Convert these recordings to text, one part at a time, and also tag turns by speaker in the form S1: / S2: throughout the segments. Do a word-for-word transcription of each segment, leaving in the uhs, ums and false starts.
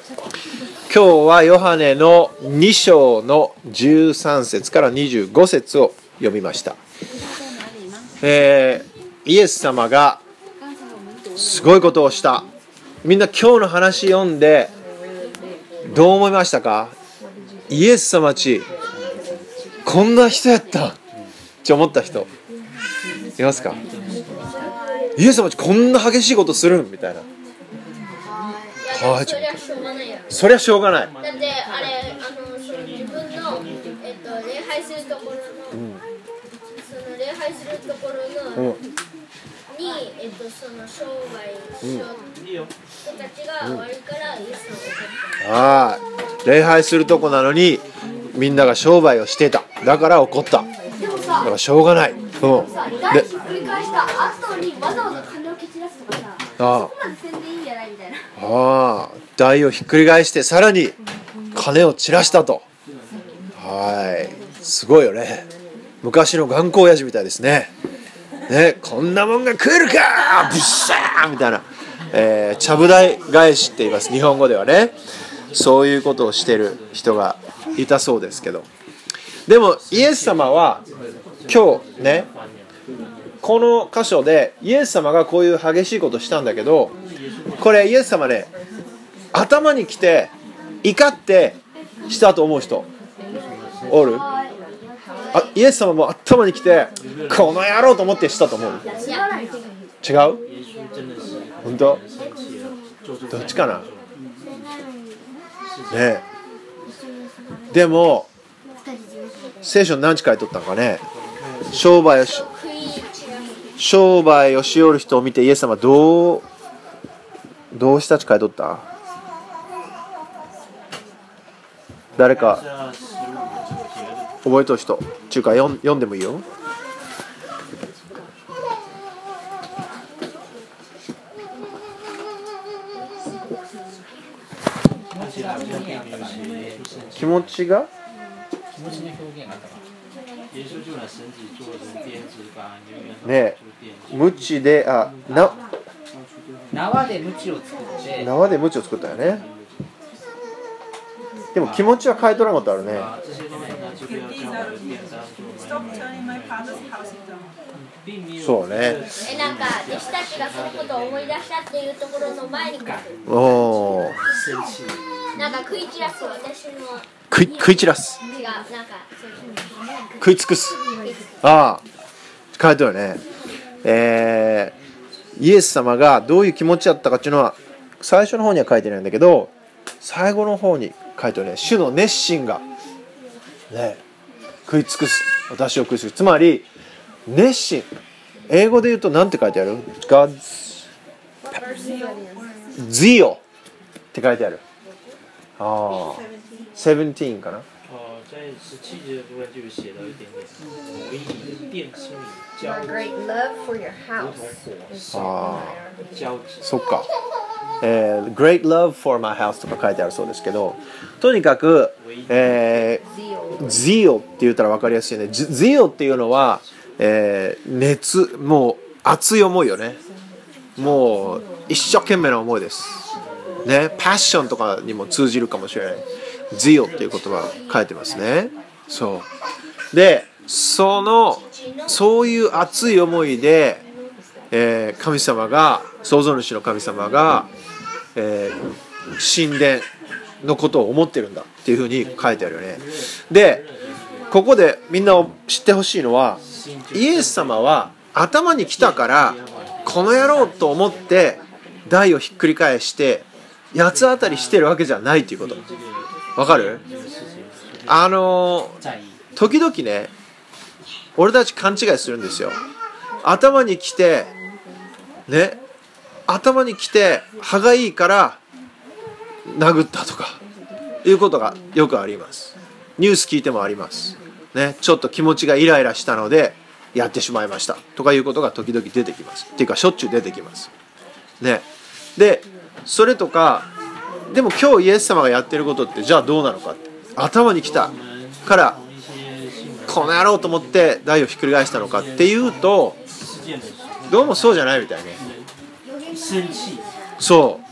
S1: 今日はヨハネのに章のじゅうさん節からにじゅうご節を読みました。えー、イエス様がすごいことをした。みんな今日の話読んでどう思いましたか？イエス様ちこんな人やったって思った人いますか？イエス様ちこんな激しいことするんみたいな。はい、
S2: そりゃしょうがないよ。
S1: そりゃしょうがない。
S2: だってあれあのその自分の、えっと、礼拝するところの、うん、その礼拝するところの、うん、に、えっと、その商売しよう人たちが悪いからイエス様を怒った。
S1: ああ、礼拝するとこなのにみんなが商売をしてた。だから怒った。
S2: でもさ、
S1: だからしょうがない。うん。で、
S2: 繰り返した後にわざわざ金を蹴散らすとかさ、ああ、そこまでせんでいいんじゃないみたいな。
S1: ああ、台をひっくり返してさらに金を散らしたと。はい、すごいよね。昔の頑固親父みたいですね。ね、こんなもんが食えるかブッシャーみたいな、えー、ちゃぶ台返しって言います、日本語ではね。そういうことをしてる人がいたそうですけど、でもイエス様は今日ね、この箇所でイエス様がこういう激しいことをしたんだけど、これイエス様ね、頭にきて怒ってしたと思う人おる？あ、イエス様も頭にきてこの野郎と思ってしたと思う？違う？本当？どっちかな？ねえ。でも聖書に何時書いとったのかね。商売をし商売をしよる人を見てイエス様どうどうしたち書いとった？誰か覚えとる人中華読ん読んでもいいよ。気持ちがねえ、無知で、あ、な
S3: 縄で鞭を作って
S1: 縄で鞭を作ったよね。でも気持ちは変えとらんことあるね。そうね。
S2: え、なんか弟子たちがそのことを思い出したっていうところの前に書く。
S1: おー。
S2: なんか食い散らす、私の
S1: 食い、食い散らす。
S2: 違う、なんか
S1: 食い尽くす。ああ、書いてあるね。えー、イエス様がどういう気持ちだったかっていうのは最初の方には書いてないんだけど、最後の方に書いてあるね。主の熱心が、ね、食い尽くす。私を食い尽くす。つまり熱心。英語で言うと何て書いてある？ God's zeal って書いてある。ああ、じゅうななかな。
S4: 在十七节的部分就有写到一点点，为你的殿心里浇
S1: ああ、そっか。えー、Great love for my house とか書いてあるそうですけど、とにかく、えー、zeal って言ったら分かりやすいね。zeal っていうのは、えー、熱、もう熱い思いよね。もう一生懸命な思いです。ね、passion とかにも通じるかもしれない。zeal っていう言葉書いてますね。そうで、そのそういう熱い思いで、えー、神様が創造主の神様が、えー、神殿のことを思ってるんだっていうふうに書いてあるよね。で、ここでみんな知ってほしいのは、イエス様は頭に来たからこの野郎と思って台をひっくり返して八つ当たりしてるわけじゃないっていうこと。わかる？あの時々ね、俺たち勘違いするんですよ。頭に来てね、頭に来て歯がいいから殴ったとかいうことがよくあります。ニュース聞いてもありますね。ちょっと気持ちがイライラしたのでやってしまいましたとかいうことが時々出てきます。っていうかしょっちゅう出てきますね。で、それとか、でも今日イエス様がやってることってじゃあどうなのかって、頭に来たからこの野郎と思って台をひっくり返したのかっていうと、どうもそうじゃないみたいね。そう、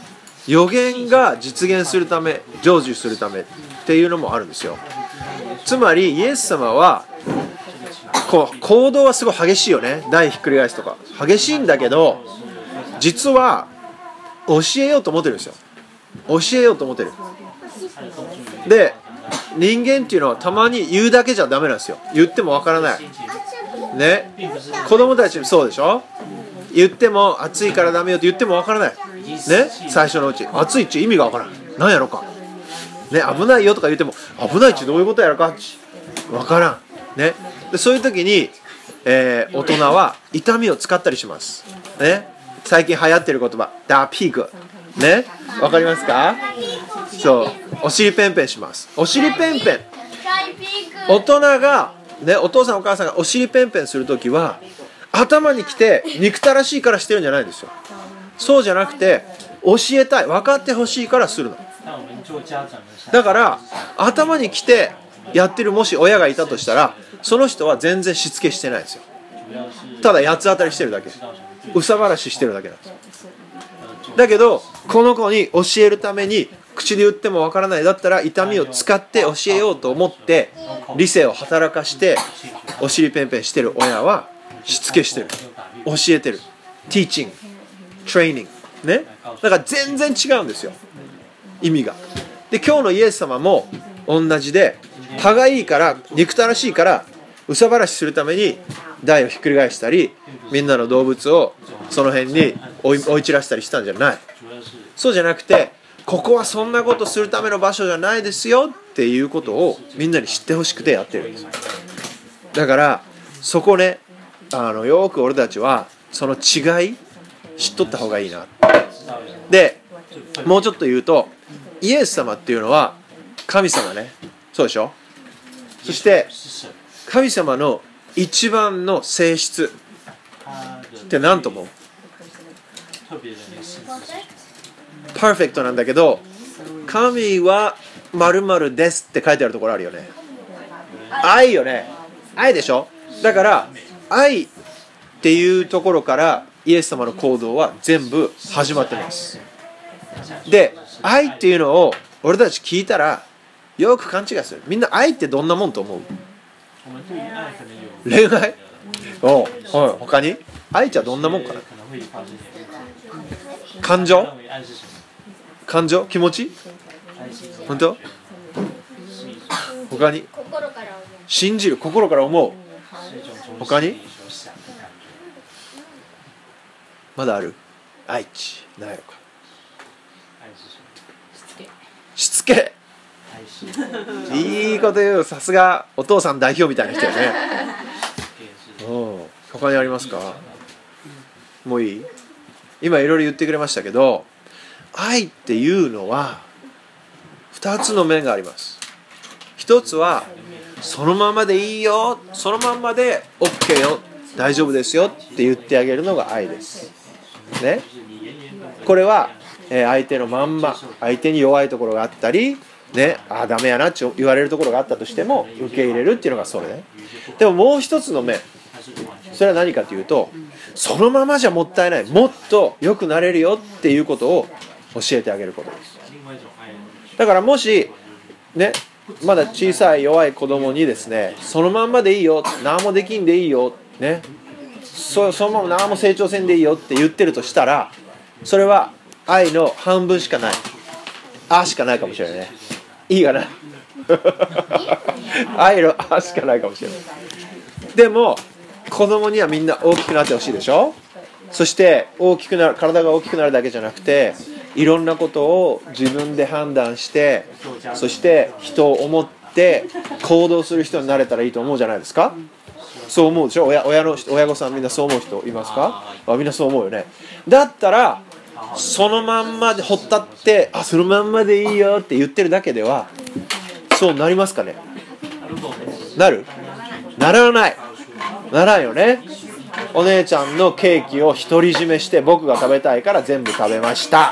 S1: 予言が実現するため、成就するためっていうのもあるんですよ。つまりイエス様はこう行動はすごい激しいよね。台ひっくり返すとか激しいんだけど、実は教えようと思ってるんですよ。教えようと思ってる。で、人間っていうのはたまに言うだけじゃダメなんですよ。言ってもわからないね。子供たちもそうでしょ。言っても暑いからダメよって言ってもわからないね。最初のうち暑いって意味がわからない。何やろかね。危ないよとか言っても危ないってどういうことやろかわからんね。でそういう時に、えー、大人は痛みを使ったりしますね。最近流行ってる言葉ダピーグね。わかりますか。そう、お尻ペンペンします。お尻ペンペン、大人がね、お父さんお母さんがお尻ペンペンするときは頭にきて憎たらしいからしてるんじゃないんですよ。そうじゃなくて教えたい、分かってほしいからするの。だから頭にきてやってるもし親がいたとしたら、その人は全然しつけしてないんですよ。ただ八つ当たりしてるだけ、憂さ晴らししてるだけなんです。だけどこの子に教えるために口で言ってもわからないだったら痛みを使って教えようと思って理性を働かしてお尻ペンペンしてる親はしつけしてる、教えてる、ティーチング、トレーニングね。だから全然違うんですよ、意味が。で今日のイエス様も同じで、歯がいいから憎たらしいから憂さ晴らしするために台をひっくり返したり、みんなの動物をその辺に追い、追い散らしたりしたんじゃない。そうじゃなくて、ここはそんなことするための場所じゃないですよっていうことをみんなに知ってほしくてやってるんです。だからそこね、あのよく俺たちはその違い知っとった方がいいな。でもうちょっと言うと、イエス様っていうのは神様ね。そうでしょ。そして神様の一番の性質って何と思う？パーフェクトなんだけど、神は〇〇ですって書いてあるところあるよね。愛よね。愛でしょ。だから愛っていうところからイエス様の行動は全部始まってます。で、愛っていうのを俺たち聞いたらよく勘違いする。みんな愛ってどんなもんと思う？恋愛？おう、はい、他に愛ってどんなもんかな？感情？感情？気持ち？本当？他に？信じる、心から思う。他に？まだある？愛知何やろか。しつけ。いいこと言う。さすがお父さん代表みたいな人やね。うん。他にありますか？もういい？今いろいろ言ってくれましたけど、愛っていうのはふたつの面があります。ひとつはそのままでいいよ、そのままで OK よ、大丈夫ですよって言ってあげるのが愛ですね。これは相手のまんま、相手に弱いところがあったりね、ああダメやなって言われるところがあったとしても受け入れるっていうのがそれね。でももう一つの面、それは何かというと、そのままじゃもったいない、もっと良くなれるよっていうことを教えてあげることです。だからもしね、まだ小さい弱い子供にですね、そのまんまでいいよ、何もできんでいいよね、そ, そのまま何も成長せんでいいよって言ってるとしたら、それは愛の半分しかない、あしかないかもしれないね。いいかな愛のあしかないかもしれない。でも子供にはみんな大きくなってほしいでしょ。そして大きくなる、体が大きくなるだけじゃなくて、いろんなことを自分で判断して、そして人を思って行動する人になれたらいいと思うじゃないですか。そう思うでしょ。 親, 親, の親御さんみんなそう思う人いますか？あ、みんなそう思うよね。だったらそのまんまでほったって、あ、そのまんまでいいよって言ってるだけではそうなりますかね。なる？ならない。ならんよね。お姉ちゃんのケーキを独り占めして、僕が食べたいから全部食べました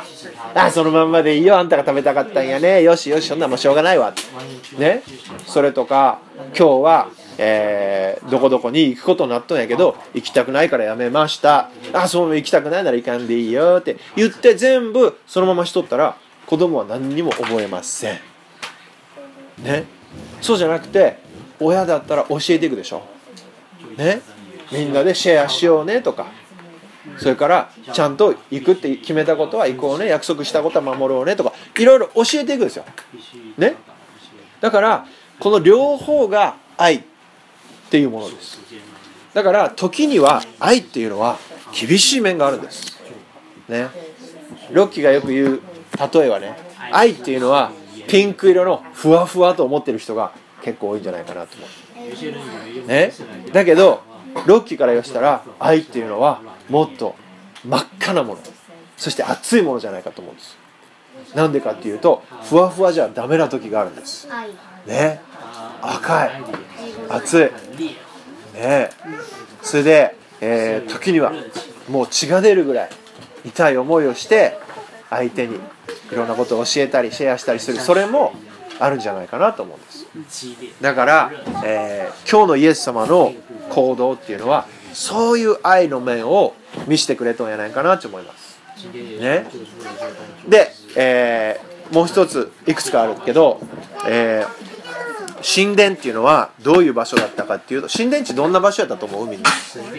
S1: あそのまんまでいいよ、あんたが食べたかったんやね、よしよし、そんなんもうしょうがないわ、ね、それとか今日は、えー、どこどこに行くことになったんやけど行きたくないからやめました、あそう行きたくないなら行かんでいいよって言って全部そのまましとったら子供は何にも覚えませんね。そうじゃなくて親だったら教えていくでしょ、ね、みんなでシェアしようねとか、それからちゃんと行くって決めたことは行こうね、約束したことは守ろうねとかいろいろ教えていくんですよ、ね、だからこの両方が愛っていうものです。だから時には愛っていうのは厳しい面があるんです、ね、ロッキーがよく言う例えはね、愛っていうのはピンク色のふわふわと思ってる人が結構多いんじゃないかなと思う、ね、だけどロッキーから言わせたら愛っていうのはもっと真っ赤なもの、そして熱いものじゃないかと思うんです。なんでかっていうとふわふわじゃダメな時があるんです、ね、赤い熱い、ね、それで、えー、時にはもう血が出るぐらい痛い思いをして相手にいろんなことを教えたりシェアしたりする、それもあるんじゃないかなと思うんです。だから、えー、今日のイエス様の行動っていうのはそういう愛の面を見せてくれたんじゃないかなと思います、ね、で、えー、もう一ついくつかあるけど、えー、神殿っていうのはどういう場所だったかっていうと、神殿地どんな場所だったと思うみんな？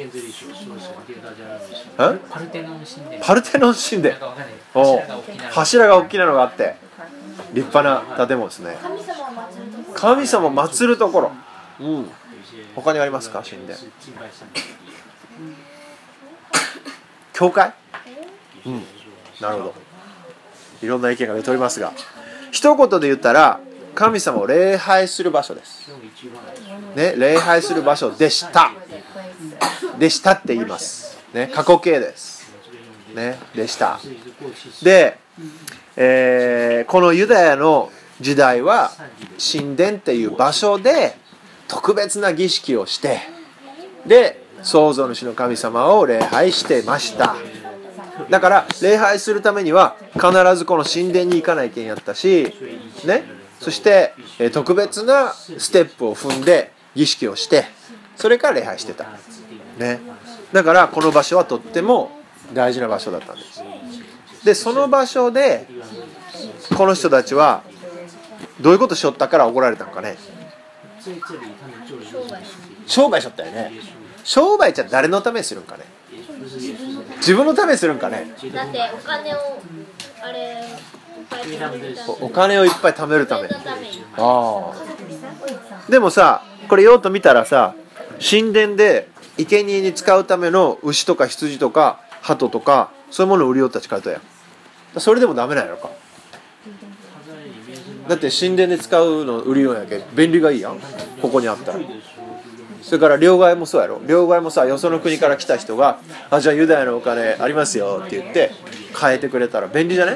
S3: パルテノン神殿。
S1: パルテノン神殿。お柱が大きなのがあって立派な建物ですね。神様を祀るところ、うん、他にありますか？神殿、教会、うん、なるほど、いろんな意見が出ておりますが、一言で言ったら神様を礼拝する場所です、ね、礼拝する場所でしたでしたって言います、ね、過去形です、ね、でしたで、えー、このユダヤの時代は神殿っていう場所で特別な儀式をして、で創造主の神様を礼拝してました。だから礼拝するためには必ずこの神殿に行かないけんやったし、ね、そして特別なステップを踏んで儀式をして、それから礼拝してた、ね、だからこの場所はとっても大事な場所だったんです。でその場所でこの人たちはどういうことしよったから怒られたのかね。商売しよったよね。商売じゃ誰のためにするんかね。自分のためにするんかね。
S2: だってお金をあれ
S1: お金をいっぱい貯めるため。ああ。でもさ、これ用途見たらさ、神殿で生贄に使うための牛とか羊とか鳩とかそういうものを売りよったち書いたやん。それでもダメなんやろか。だって神殿で使うの売りようやけ便利がいいやん、ここにあったら。それから両替もそうやろ。両替もさ、よその国から来た人があじゃあユダヤのお金ありますよって言って変えてくれたら便利じゃね。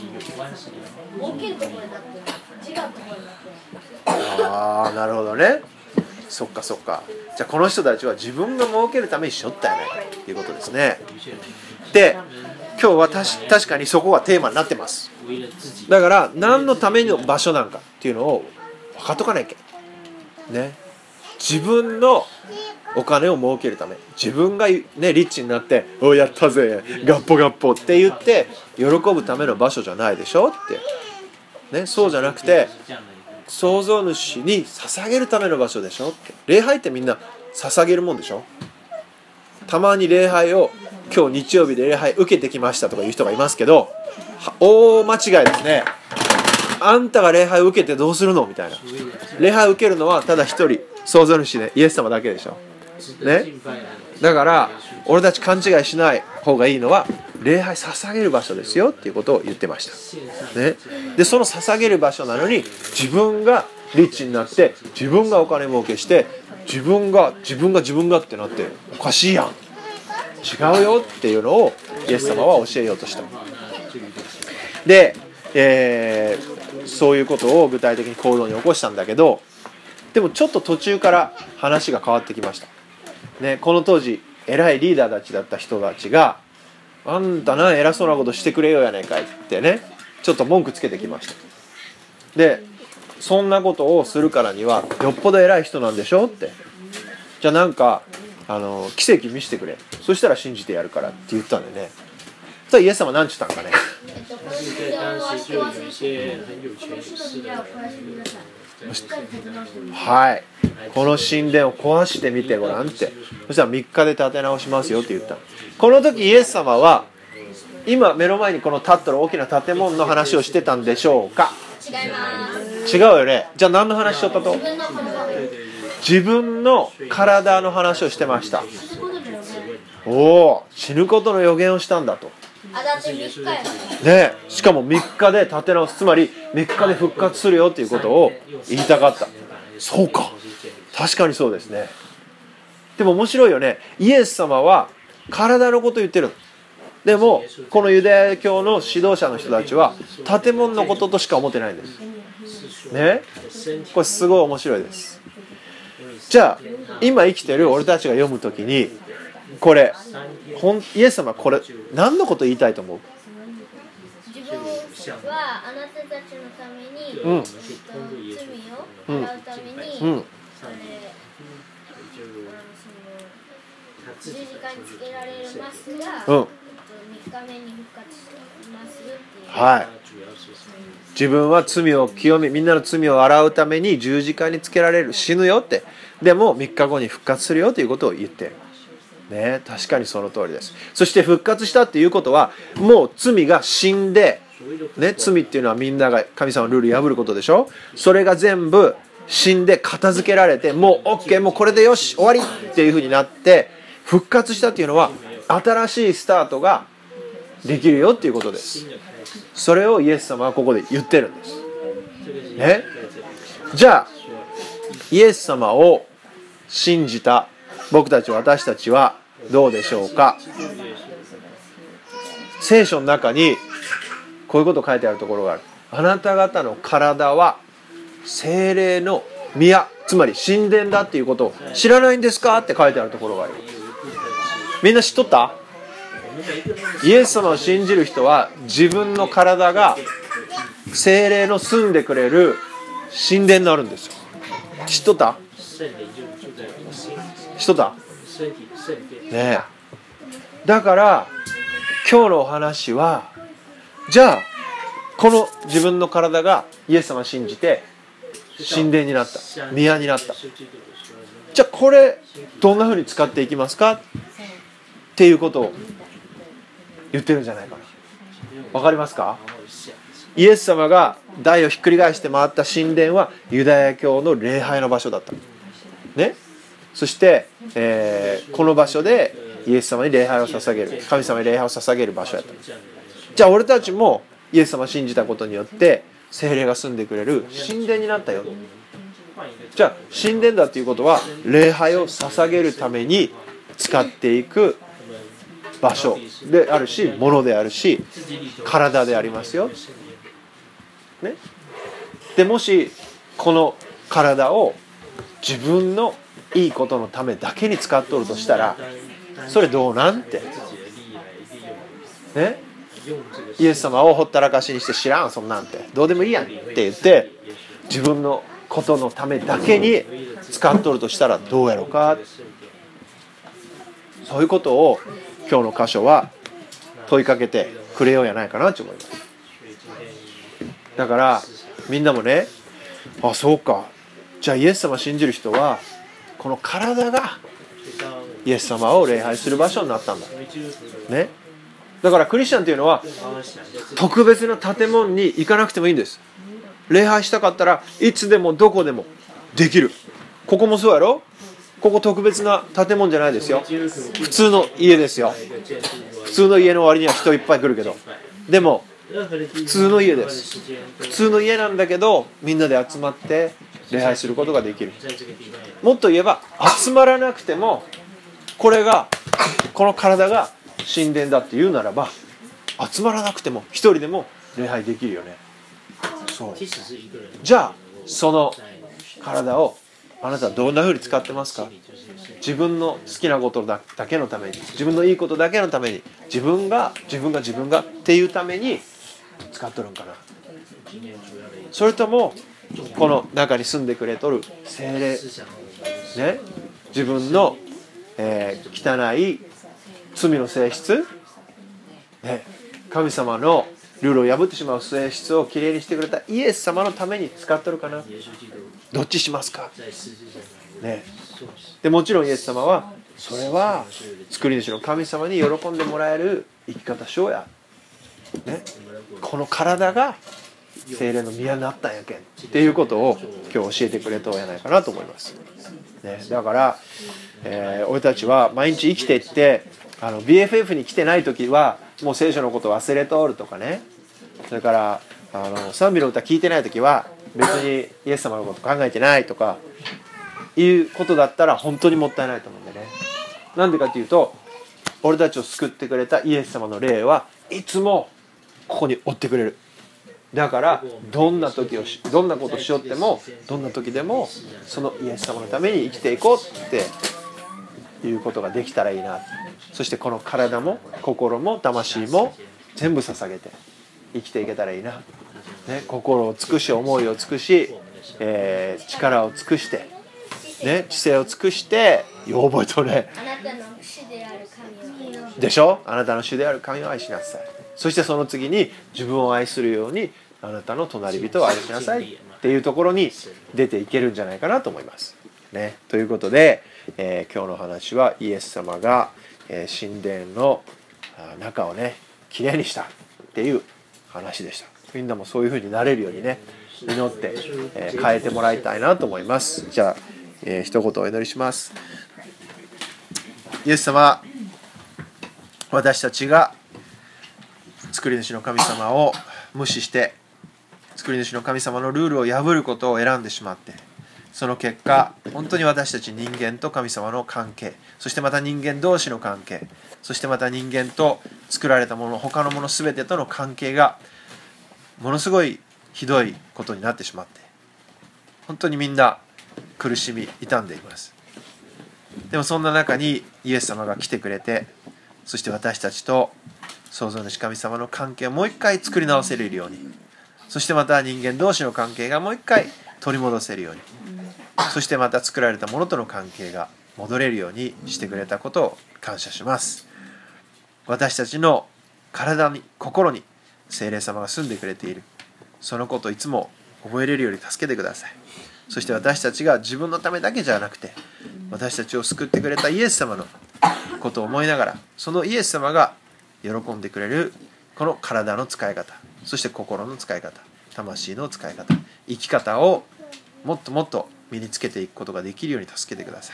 S1: ああ、なるほどね。そっかそっか。じゃあこの人たちは自分が儲けるためにしよったやないかということですね。で今日はたし確かにそこがテーマになってます。だから何のための場所なんかっていうのを分かっとかなきゃね。自分のお金を儲けるため、自分がねリッチになっておやったぜガッポガッポって言って喜ぶための場所じゃないでしょってね。そうじゃなくて創造主に捧げるための場所でしょって。礼拝ってみんな捧げるもんでしょ。たまに礼拝を今日日曜日で礼拝受けてきましたとかいう人がいますけど、大間違いですね。あんたが礼拝を受けてどうするのみたいな。礼拝を受けるのはただ一人創造主でイエス様だけでしょ、ね、だから俺たち勘違いしない方がいいのは礼拝捧げる場所ですよっていうことを言ってました、ね、でその捧げる場所なのに自分がリッチになって自分がお金儲けして自分が自分が自分がってなっておかしいやん、違うよっていうのをイエス様は教えようとした。で、えー、そういうことを具体的に行動に起こしたんだけど、でもちょっと途中から話が変わってきました、ね、この当時偉いリーダーたちだった人たちがあんたな偉そうなことしてくれよやねんかいってね、ちょっと文句つけてきました。でそんなことをするからにはよっぽど偉い人なんでしょって、じゃあなんかあの奇跡見せてくれ、そしたら信じてやるからって言ったんでね。そしたらイエス様何て言ったんかね。はい、この神殿を壊してみてごらんって。そしたらみっかで建て直しますよって言った。この時イエス様は今目の前にこの立ってる大きな建物の話をしてたんでしょうか。
S2: 違います。
S1: 違うよね。じゃあ何の話しとったと？自分の体の話をしてました。おお、死ぬことの予言をしたんだと。
S2: あ、だってみっかや
S1: ね、しかもみっかで立て直す、つまりみっかで復活するよっていうことを言いたかった。そうか、確かにそうですね。でも面白いよね。イエス様は体のことを言ってる。でもこのユダヤ教の指導者の人たちは建物のこととしか思ってないんですね。これすごい面白いです。じゃあ今生きてる俺たちが読むときにこれイエス様はこれ何のこと言いたいと思う？
S2: 自分はあなたたちのために、
S1: うん、
S2: 罪を払うために、
S1: うんうん、
S2: それ十字架につけられますが、うん、みっかめに復活しますっていう。
S1: はい。自分は罪を清め、みんなの罪を洗うために十字架につけられる、死ぬよって。でもみっかごに復活するよということを言ってる。ね、確かにその通りです。そして復活したっていうことはもう罪が死んで、ね、罪っていうのはみんなが神様のルール破ることでしょ。それが全部死んで片付けられて、もう OK、 もうこれでよし終わりっていう風になって復活したっていうのは新しいスタートができるよっていうことです。それをイエス様はここで言ってるんです、ね、じゃあイエス様を信じた僕たち私たちはどうでしょうか。聖書の中にこういうこと書いてあるところがある。あなた方の体は聖霊の宮、つまり神殿だっていうことを知らないんですかって書いてあるところがある。みんな知っとった？イエス様を信じる人は自分の体が聖霊の住んでくれる神殿になるんですよ。知っとった？知っとった？ねえ。だから今日のお話は、じゃあこの自分の体がイエス様を信じて神殿になった、宮になった。じゃあこれどんな風に使っていきますかっていうことを言ってるんじゃないかな。わかりますか？イエス様が台をひっくり返して回った神殿はユダヤ教の礼拝の場所だったね。そして、えー、この場所でイエス様に礼拝を捧げる、神様に礼拝を捧げる場所だった。じゃあ俺たちもイエス様を信じたことによって聖霊が住んでくれる神殿になったよ。じゃあ神殿だということは礼拝を捧げるために使っていく場所であるし、物であるし、体でありますよ、ね、でもしこの体を自分のいいことのためだけに使っとるとしたらそれどうなんて、ね、イエス様をほったらかしにして知らんそんなんてどうでもいいやんって言って自分のことのためだけに使っとるとしたらどうやろうか。そういうことを今日の箇所は問いかけてくれようやないかなと思います。だからみんなもね、あ、そうか、じゃあイエス様信じる人はこの体がイエス様を礼拝する場所になったんだね。だからクリスチャンというのは特別な建物に行かなくてもいいんです。礼拝したかったらいつでもどこでもできる。ここもそうやろ。ここ特別な建物じゃないですよ。普通の家ですよ。普通の家の割には人いっぱい来るけど、でも普通の家です。普通の家なんだけどみんなで集まって礼拝することができる。もっと言えば集まらなくてもこれがこの体が神殿だって言うならば集まらなくても一人でも礼拝できるよね。そう。じゃあその体をあなたはどんな風に使ってますか？自分の好きなことだけのために、自分のいいことだけのために、自分が自分が自分がっていうために使っとるんかな。それともこの中に住んでくれとる聖霊、ね、自分の、えー、汚い罪の性質、ね、神様のルールを破ってしまう性質をきれいにしてくれたイエス様のために使っとるかな。どっちしますか、ね、でもちろんイエス様はそれは作り主の神様に喜んでもらえる生き方しようや、ね、この体が聖霊の宮になったんやけんっていうことを今日教えてくれとんやないかなと思います、ね、だから、えー、俺たちは毎日生きていってあの ビーエフエフ に来てない時はもう聖書のこと忘れとるとかね、それからあの賛美の歌聞いてない時は別にイエス様のこと考えてないとかいうことだったら本当にもったいないと思うんでね。なんでかっていうと、俺たちを救ってくれたイエス様の霊はいつもここにおってくれる。だからどんな時をしどんなことをしよってもどんな時でもそのイエス様のために生きていこうっていうことができたらいいな。そしてこの体も心も魂も全部捧げて生きていけたらいいな、ね、心を尽くし思いを尽くし、えー、力を尽くして、ね、知性を尽くしてよう覚えとね、
S2: あなたの主である神を
S1: でしょ、あなたの主である神を愛しなさい。そしてその次に自分を愛するようにあなたの隣人を愛しなさいっていうところに出ていけるんじゃないかなと思います、ね、ということで、えー、今日の話はイエス様が、えー、神殿の中をねきれいにしたっていう話でした。みんなもそういう風になれるようにね祈って、えー、変えてもらいたいなと思います。じゃあ、えー、一言お祈りします。イエス様、私たちが作り主の神様を無視して作り主の神様のルールを破ることを選んでしまって、その結果本当に私たち人間と神様の関係、そしてまた人間同士の関係、そしてまた人間と作られたもの他のもの全てとの関係がものすごいひどいことになってしまって、本当にみんな苦しみ痛んでいます。でもそんな中にイエス様が来てくれて、そして私たちと創造主神様の関係をもう一回作り直せるように、そしてまた人間同士の関係がもう一回取り戻せるように、そしてまた作られたものとの関係が戻れるようにしてくれたことを感謝します。私たちの体に心に聖霊様が住んでくれている、そのことをいつも覚えれるように助けてください。そして私たちが自分のためだけじゃなくて、私たちを救ってくれたイエス様のことを思いながら、そのイエス様が喜んでくれるこの体の使い方、そして心の使い方、魂の使い方、生き方をもっともっと身につけていくことができるように助けてください。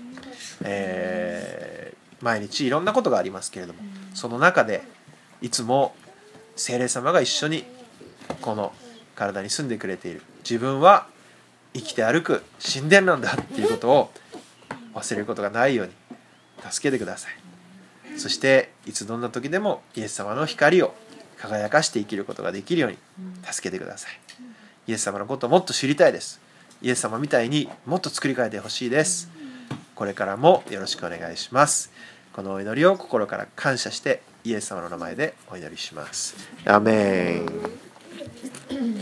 S1: えー、毎日いろんなことがありますけれども、その中でいつも聖霊様が一緒にこの体に住んでくれている。自分は生きて歩く神殿なんだっていうことを忘れることがないように助けてください。そしていつどんな時でもイエス様の光を輝かして生きることができるように助けてください。イエス様のことをもっと知りたいです。イエス様みたいにもっと作り変えてほしいです。これからもよろしくお願いします。このお祈りを心から感謝してイエス様の名前でお祈りします。アメン。